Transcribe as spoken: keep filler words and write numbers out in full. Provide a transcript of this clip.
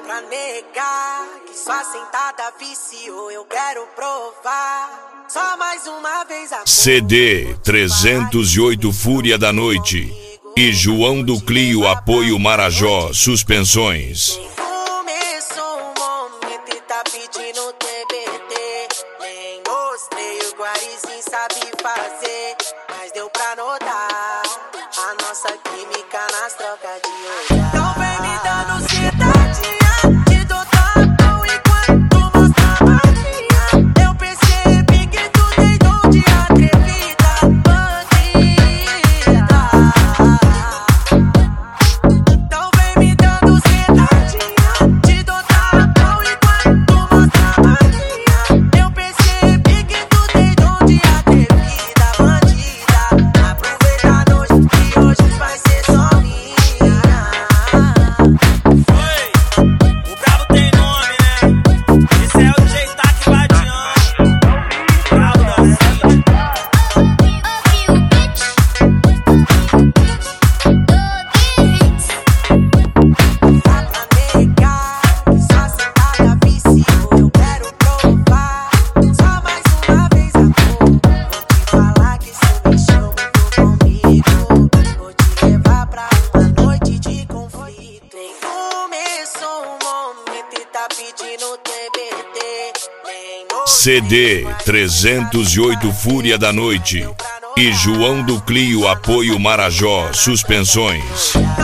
pra negar que sua sentada viciou, eu quero provar. Só mais uma vez a C D trezentos e oito Fúria da Noite e João do Clio Apoio Marajó Suspensões. Começou um momento e tá pedindo T B T. Nem mostrei o Guarizinho sabe fazer, mas deu pra notar a nossa química nas trocas de olhar. Então vem me dando cidadinha, te dou tapão enquanto tu mostra a magia. Eu percebi que tu tem dom de atrevida, bandida. Então vem me dando cidadinha, te dou tapão enquanto tu mostra a magia. Eu percebi que tu tem dom de atrevida, bandida. Aproveita a noite que hoje vai ser só minha. O brabo tem nome, né? Esse é o D J Tac Badiano. Brabo da cena. Dá pra negar que sua sentada viciou, eu quero provar. Só mais uma vez amor, vou te falar que cê mexeu muito comigo. Vou te levar pra uma noite de conflito. Nem começou um momento e tá pedindo T B T. Nem C D trezentos e oito Fúria da Noite e João do Clio Apoio Marajó Suspensões.